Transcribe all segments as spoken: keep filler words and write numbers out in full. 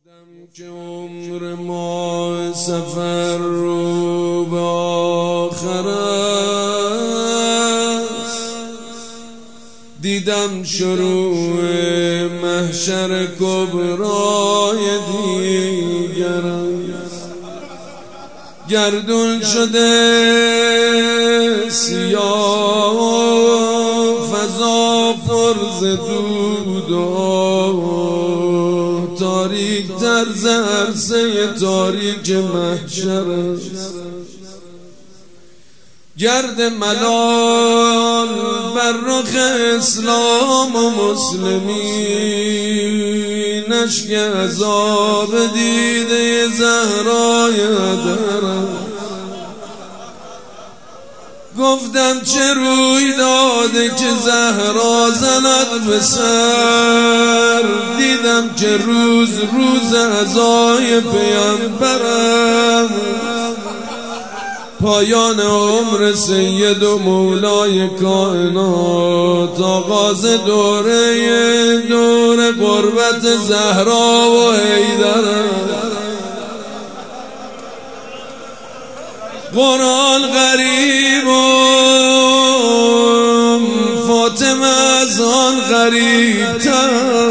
گفتم که عمر ما سفر رو به آخر است، دیدم شروع محشر کبرای دیگر است. گردون شده سیاه فضا پر ز دود و تاریک تر ز عرصه تاریک محشر است. گرد ملال بر رخ اسلام و مسلمین، اشک عذاب دیده زهرای درم. گفتم چه روی داده که زهرا زند به سر، دیدم که روز روز عزای پیامبرم. پایان عمر سید و مولای کائنات، آغاز دوره دور قربت زهرا و حیدرم. قرآن غریبم، فاطمه از آن غریب‌تر.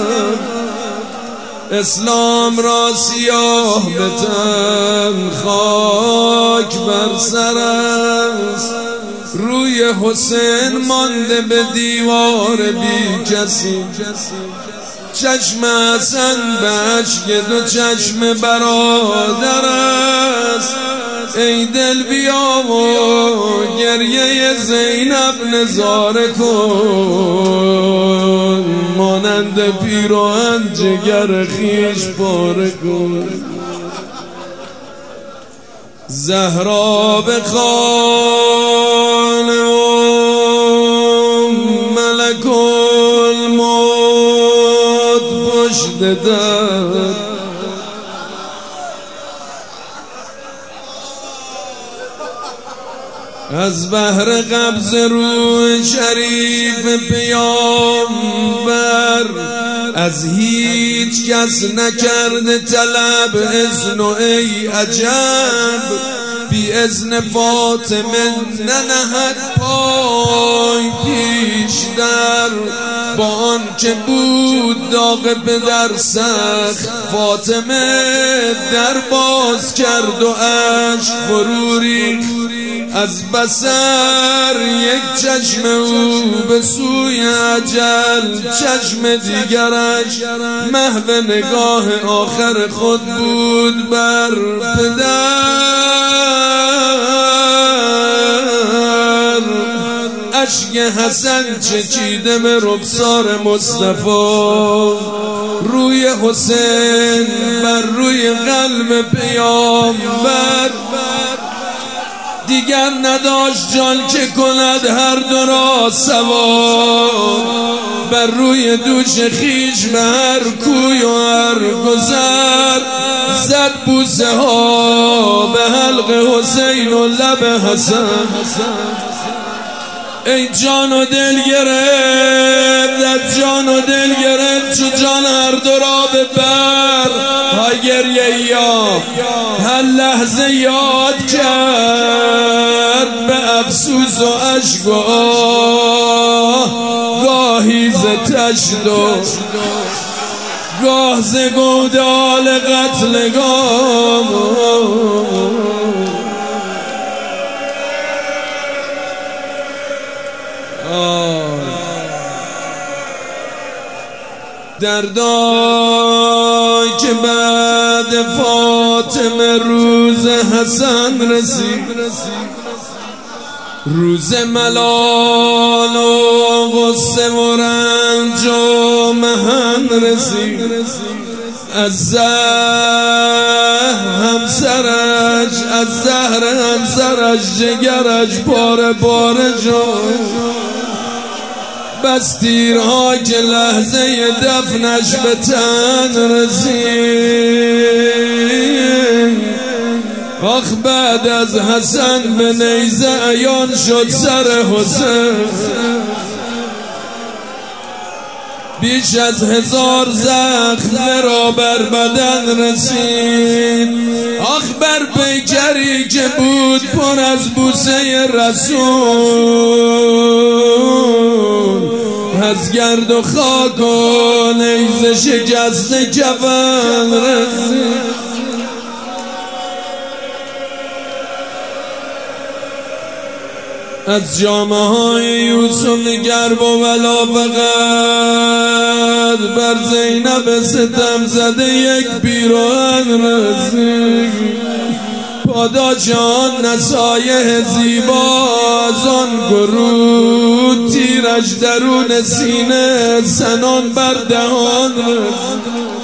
اسلام را سیاه به تن، خاک بر سر است. روی حسین مانده به دیوار بی کسی، چشم حسن به اشک دو چشم برادر است. ای دل بیا و گریه زینب نظاره کن، مانند پیراهن جگر خیش پاره کن. زهرا به خانه و ملک الموت پشت در، از بحر قبض روح شریف پیامبر، از هیچ کس نکرده طلب اذن و ای عجب، بی اذن فاطمه ننهد پای پیش در. با آن که بود داغ پدر سخت، فاطمه در باز کرد و اشک فرو ریخت از بصر. یک چشم او به سوی اجل، چشم دیگرش محو نگاه آخر خود بود بر پدر. اشک حسن چکیده به رخسار مصطفی، روی حسین بر روی قلب پیامبر. دیگر نداشت جان که کند هر دو را سوار، بر روی دوش خیش به هر کوی و هر گذر. زد بوسه ها به حلق حسین و لب حسن. ای جان و دل گرفت، از جان و دل گرفت چو جان هر دو را به بر. های گریه یاد هر لحظه یاد کرد، به افسوس و اشک و آه، گاهی ز تشد و گاه ز گودال قتلگاه. دردای که بعد فاطمه روز حسن رسید، روز ملال و غصه و رنج و محن رسید. از زهر همسرش، از زهر همسرش جگرش باره باره جان. بس تیرها که لحظه دفنش به تن رسید. آخ بعد از حسن به نیزه عیان شد سر حسین. بیش از هزار زخم را بر بدن رسید. آخ بر پیکری که بود پر از بوسه رسول، از گرد و خاک و نیزه شکست کفن رسید. از جامه های یوسف گرب و ولا فقط بر زینب ستم زده یک پیراهن رسید. پاداشان نصایح زیبا از آن گروه، تیرش درون سینه سنان بر دهان رسید.